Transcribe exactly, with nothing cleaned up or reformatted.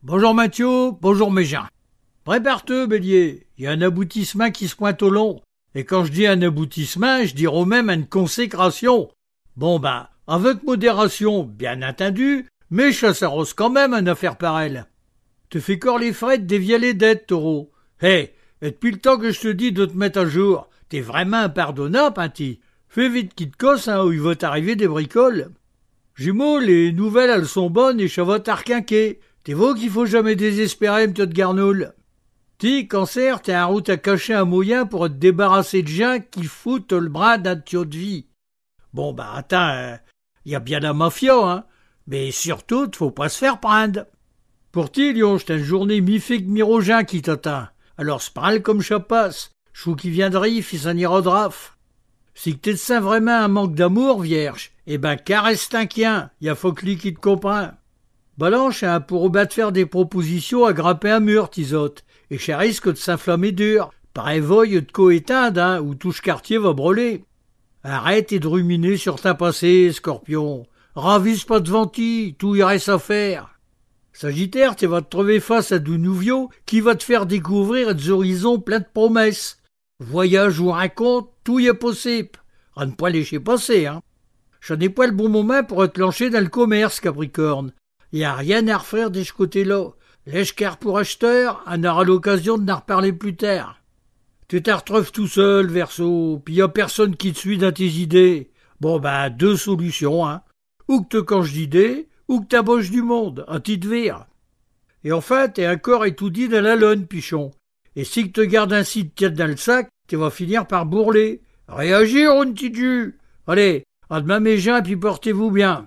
Bonjour Mathieu, bonjour Mégin. Prépare-te, Bélier, il y a un aboutissement qui se pointe au long. Et quand je dis un aboutissement, je dirais même une consécration. Bon ben, avec modération, bien entendu, mais ça s'arrose quand même une affaire pareille. Te fais corps les frais de dévier les dettes, taureau. Hé, hey, et depuis le temps que je te dis de te mettre à jour, t'es vraiment impardonnable, Pinty. Fais vite qu'il te cosse, hein, ou il va t'arriver des bricoles. Jumeaux, les nouvelles, elles sont bonnes et ça va t'arquinquer. T'es vous qu'il faut jamais désespérer, m'te de garnoule. Ti, cancer, t'es en route à cacher un moyen pour te débarrasser de gens qui foutent le bras d'un tuyau de vie. Bon, bah, attends, il euh, y a bien la mafia, hein, mais surtout, faut pas se faire prendre. Pour ti, Lyon, c'est une journée mi-figue mi-rogin qui t'atteint. Alors, sprale comme chapasse, chou qui vient de rif, il s'en ira de raf. Si que t'es de ça vraiment un manque d'amour, vierge, eh ben, caresse t'inquien, y a Faucli qui te comprend. Balanche hein, pour battre faire des propositions à grimper un mur, tisote, et ça risque de s'inflammer dur. Pareil voye de co-éteindre, hein, ou touche quartier va brûler. Arrête et de ruminer sur ta passé, Scorpion. Ravise pas devant ti, tout y reste à faire. Sagittaire, tu vas te trouver face à du nouveau qui va te faire découvrir des horizons pleins de promesses. Voyage ou raconte, tout y est possible. À ne pas lécher passer, hein. Je n'ai pas le bon moment pour te lancer dans le commerce, Capricorne. Y a rien à refaire de ce côté-là. Lèche-car pour acheteur, on aura l'occasion de n'en reparler plus tard. Tu te retrouves tout seul, Verseau, puis y a personne qui te suit dans tes idées. Bon ben, deux solutions, hein. Ou que te canges d'idées, ou que t'aboches du monde, un petit vire. Et enfin, t'es un corps étoudi dans la lone, pichon. Et si que te gardes ainsi de tête dans le sac, tu vas finir par bourler. Réagir, un petit jus. Allez, à demain mes gens, et puis portez-vous bien.